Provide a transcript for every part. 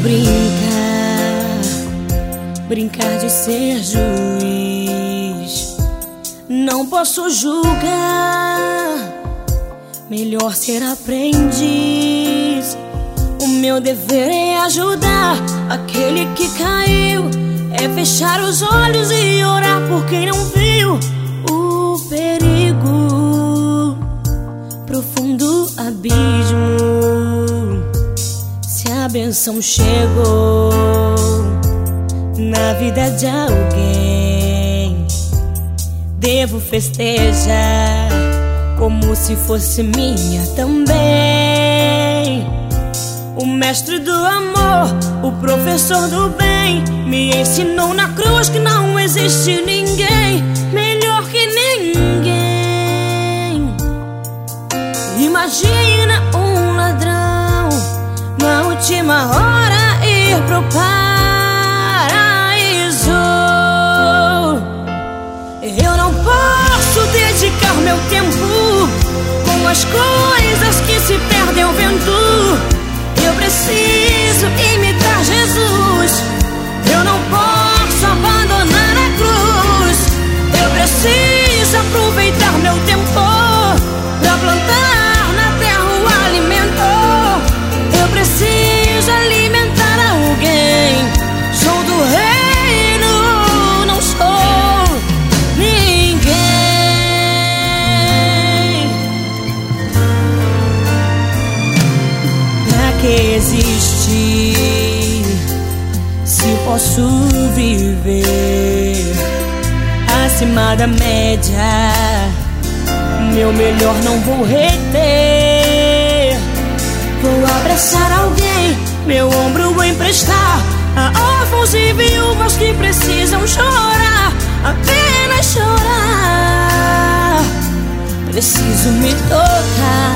brincar de ser juiz. Não posso julgar, melhor ser aprendiz. O meu dever é ajudar aquele que caiu, é fechar os olhos e orar por quem não viu o perigo, profundo abismo. Se a bênção chegou na vida de alguém, devo festejar como se fosse minha também. O mestre do amor, o professor do bem, me ensinou na cruz que não existe ninguém melhor que ninguém. Imagina um ladrão na última hora ir pro paraíso. Eu não posso dedicar meu tempo com as coisas que se perdem ao vento. Eu preciso imitar Jesus. Eu não posso abandonar a cruz. Eu preciso aproveitar meu tempo pra plantar na terra o alimento. Eu preciso alimentar alguém. Sou do reino, não sou ninguém. Pra que existir se posso viver acima da média? Meu melhor não vou reter. Vou abraçar alguém, meu ombro vou emprestar a órfãos e viúvas que precisam chorar, apenas chorar. Preciso me tocar,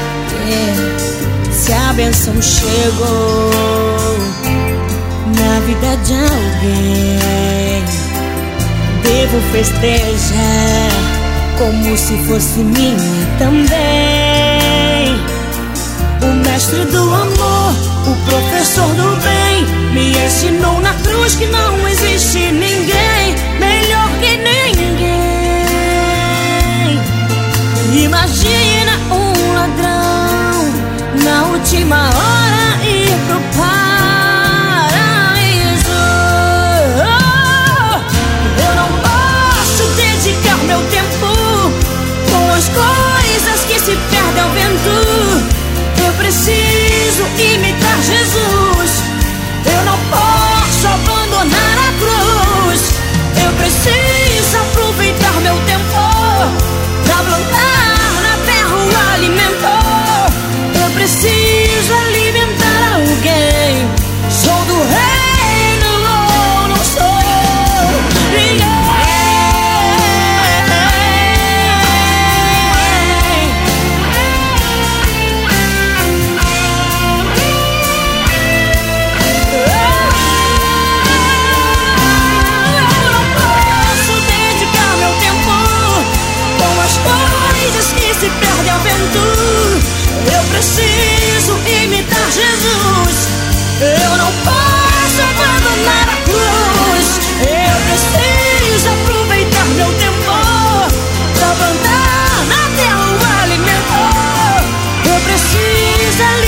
se a bênção chegou na vida de alguém, devo festejar como se fosse minha também. O mestre do amor, o professor do bem, me ensinou na cruz que não existe ninguém melhor que ninguém. Imagina um ladrão na última hora ir pro paraíso. Eu não posso dedicar meu tempo com as coisas que se perdem ao vento. Eu preciso imitar Jesus. Eu não posso abandonar a cruz. Eu preciso aproveitar meu tempo pra plantar na terra o alimento. Eu preciso alimentar alguém. Sou do reino, não sou ninguém. Se perde ao vento. Eu preciso imitar Jesus. Eu não posso abandonar a cruz. Eu preciso aproveitar meu tempo pra plantar na terra o alimento. Eu preciso